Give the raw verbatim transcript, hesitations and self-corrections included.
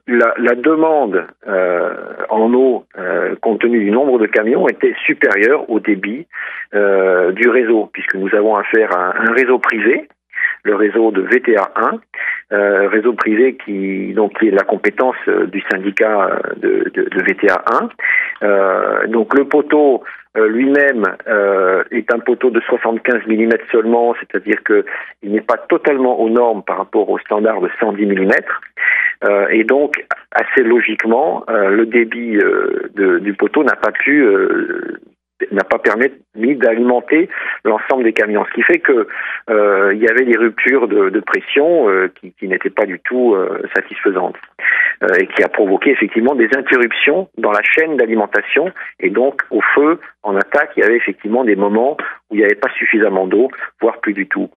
la, la demande euh, en eau, euh, compte tenu du nombre de camions, était supérieure au débit euh, du réseau, puisque nous avons affaire à un réseau privé, le réseau de V T A un, euh, réseau privé qui donc qui est la compétence euh, du syndicat de, de, de V T A un. Euh, donc le poteau euh, lui-même euh, est un poteau de soixante-quinze millimètres seulement, c'est-à-dire que il n'est pas totalement aux normes par rapport au standard de cent dix millimètres. Euh, et donc assez logiquement, euh, le débit euh, de, du poteau n'a pas pu euh, n'a pas permis d'alimenter l'ensemble des camions, ce qui fait que euh, il y avait des ruptures de, de pression euh, qui, qui n'étaient pas du tout euh, satisfaisantes euh, et qui a provoqué effectivement des interruptions dans la chaîne d'alimentation, et donc au feu en attaque il y avait effectivement des moments où il n'y avait pas suffisamment d'eau, voire plus du tout.